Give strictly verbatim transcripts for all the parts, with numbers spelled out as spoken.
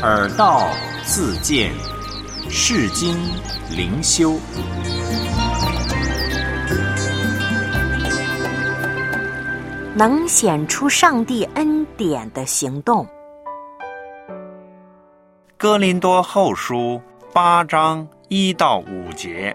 耳道自见，世经灵修。 能显出上帝恩典的行动。 哥林多后书八章一到五节。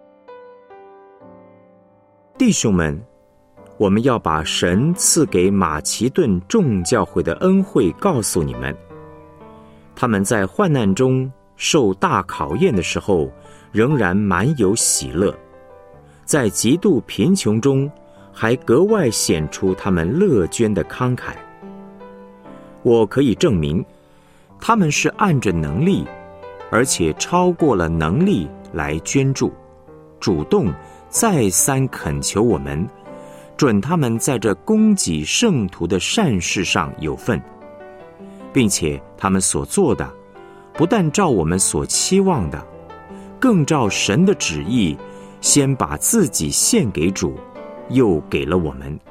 弟兄们，我们要把神赐给马其顿众教会的恩惠告诉你们。他们在患难中受大考验的时候，仍然满有喜乐；在极度贫穷中，还格外显出他们乐捐的慷慨。我可以证明，他们是按着能力，而且超过了能力来捐助，主动再三恳求我们，准他们在这供给圣徒的善事上有份，并且他们所做的，不但照我们所期望的，更照神的旨意，先把自己献给主，又给了我们。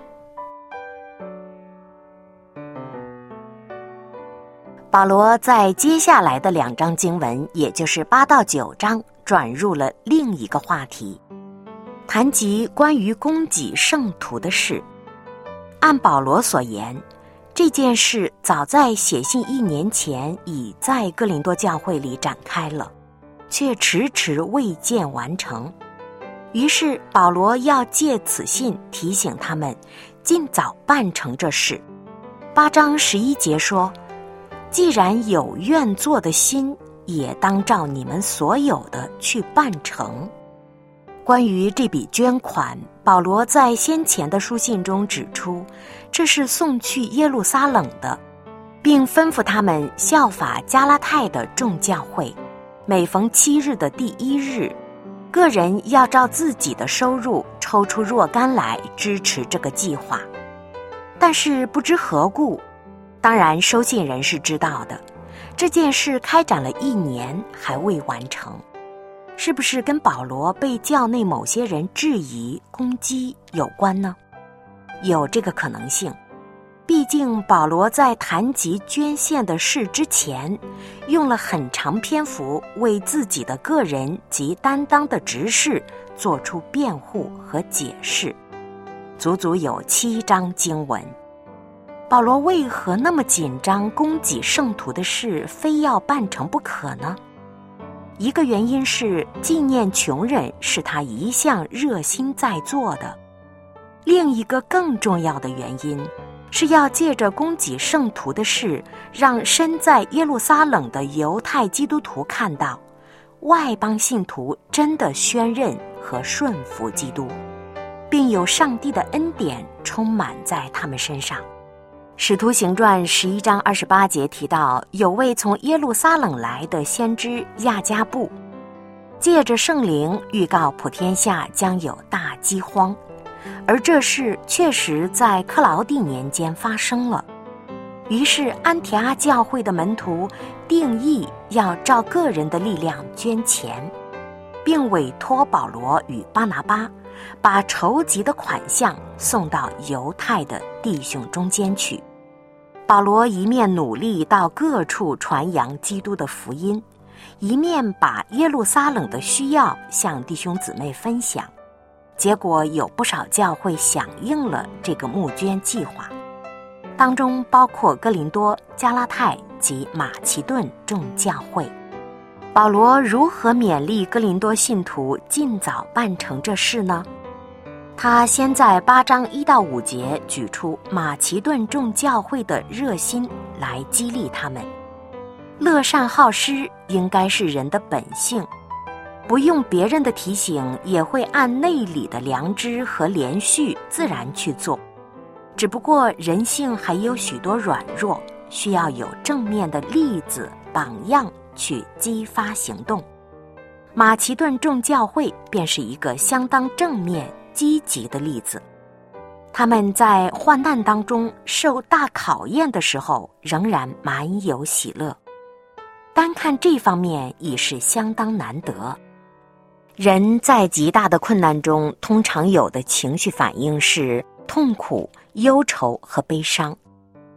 保罗在接下来的两章经文，也就是八到九章，转入了另一个话题，谈及关于供给圣徒的事。按保罗所言，这件事早在写信一年前已在哥林多教会里展开了，却迟迟未见完成。于是保罗要借此信提醒他们尽早办成这事。八章十一节说，既然有愿做的心，也当照你们所有的去办成。关于这笔捐款，保罗在先前的书信中指出，这是送去耶路撒冷的，并吩咐他们效法加拉太的众教会，每逢七日的第一日，个人要照自己的收入抽出若干来支持这个计划。但是不知何故，当然收信人是知道的，这件事开展了一年还未完成。是不是跟保罗被教内某些人质疑攻击有关呢？有这个可能性，毕竟保罗在谈及捐献的事之前，用了很长篇幅为自己的个人及担当的职事做出辩护和解释，足足有七章经文。保罗为何那么紧张供给圣徒的事非要办成不可呢？一个原因是纪念穷人是他一向热心在做的，另一个更重要的原因是要借着供给圣徒的事，让身在耶路撒冷的犹太基督徒看到，外邦信徒真的宣认和顺服基督，并有上帝的恩典充满在他们身上。使徒行传十一章二十八节提到，有位从耶路撒冷来的先知亚加布，借着圣灵预告普天下将有大饥荒，而这事确实在克劳地年间发生了。于是安提阿教会的门徒定义要照个人的力量捐钱，并委托保罗与巴拿巴把筹集的款项送到犹太的弟兄中间去。保罗一面努力到各处传扬基督的福音，一面把耶路撒冷的需要向弟兄姊妹分享，结果有不少教会响应了这个募捐计划，当中包括哥林多、加拉太及马其顿众教会。保罗如何勉励哥林多信徒尽早办成这事呢？他先在八章一到五节举出马其顿众教会的热心来激励他们。乐善好施应该是人的本性，不用别人的提醒，也会按内里的良知和连续自然去做。只不过人性还有许多软弱，需要有正面的例子榜样去激发行动。马其顿众教会便是一个相当正面积极的例子。他们在患难当中受大考验的时候，仍然满有喜乐，单看这方面已是相当难得。人在极大的困难中，通常有的情绪反应是痛苦、忧愁和悲伤，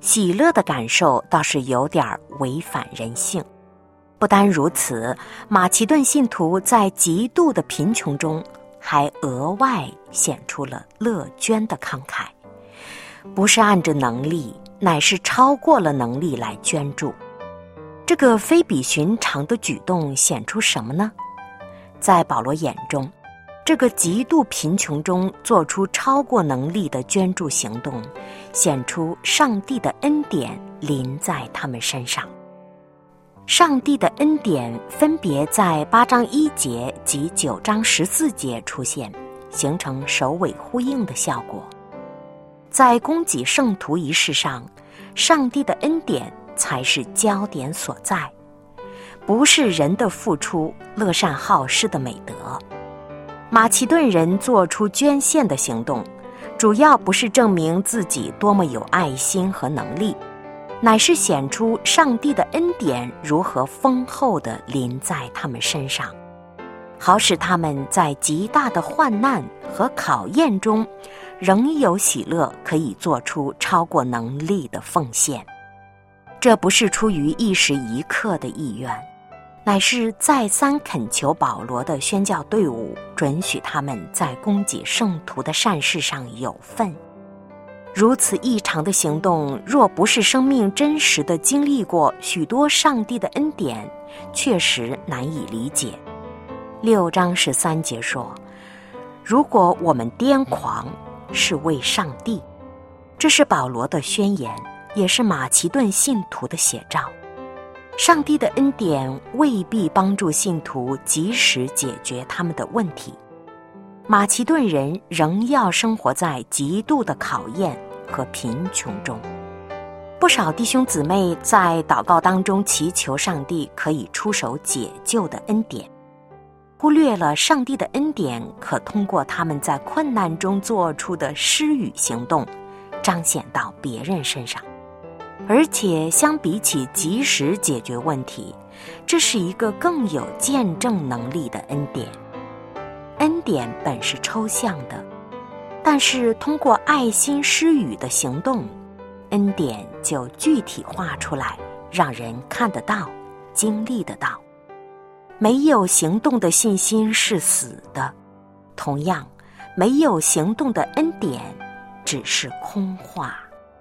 喜乐的感受倒是有点违反人性。不单如此，马其顿信徒在极度的贫穷中还额外显出了乐捐的慷慨，不是按着能力，乃是超过了能力来捐助。这个非比寻常的举动显出什么呢？在保罗眼中，这个极度贫穷中做出超过能力的捐助行动，显出上帝的恩典临在他们身上。上帝的恩典分别在八章一节及九章十四节出现，形成首尾呼应的效果。在供给圣徒一事上，上帝的恩典才是焦点所在，不是人的付出、乐善好施的美德。马其顿人做出捐献的行动，主要不是证明自己多么有爱心和能力，乃是显出上帝的恩典如何丰厚地临在他们身上，好使他们在极大的患难和考验中，仍有喜乐，可以做出超过能力的奉献。这不是出于一时一刻的意愿，乃是再三恳求保罗的宣教队伍准许他们在供给圣徒的善事上有份。如此异常的行动，若不是生命真实地经历过许多上帝的恩典，确实难以理解。六章十三节说，如果我们癫狂，是为上帝。这是保罗的宣言，也是马其顿信徒的写照。上帝的恩典未必帮助信徒及时解决他们的问题，马其顿人仍要生活在极度的考验和贫穷中。不少弟兄姊妹在祷告当中祈求上帝可以出手解救的恩典，忽略了上帝的恩典可通过他们在困难中做出的施予行动彰显到别人身上。而且相比起及时解决问题，这是一个更有见证能力的恩典。恩典本是抽象的，但是通过爱心施予的行动，恩典就具体化出来，让人看得到、经历得到。没有行动的信心是死的，同样，没有行动的恩典只是空话。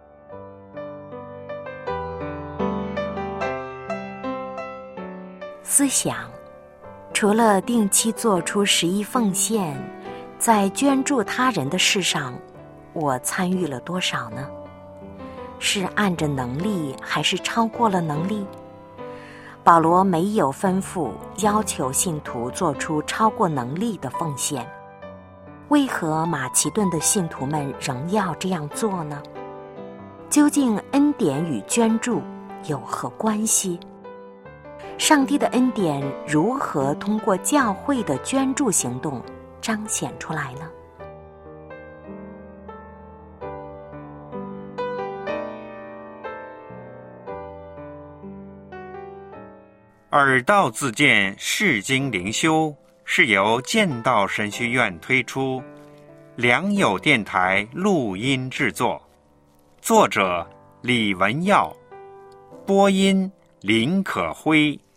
思想，除了定期做出十一奉献，在捐助他人的事上，我参与了多少呢？是按着能力，还是超过了能力？保罗没有吩咐要求信徒做出超过能力的奉献，为何马其顿的信徒们仍要这样做呢？究竟恩典与捐助有何关系？上帝的恩典如何通过教会的捐助行动彰显出来呢？ 耳道自荐释经灵修是由剑道神学院推出，良友电台录音制作，作者李文耀，播音林可辉。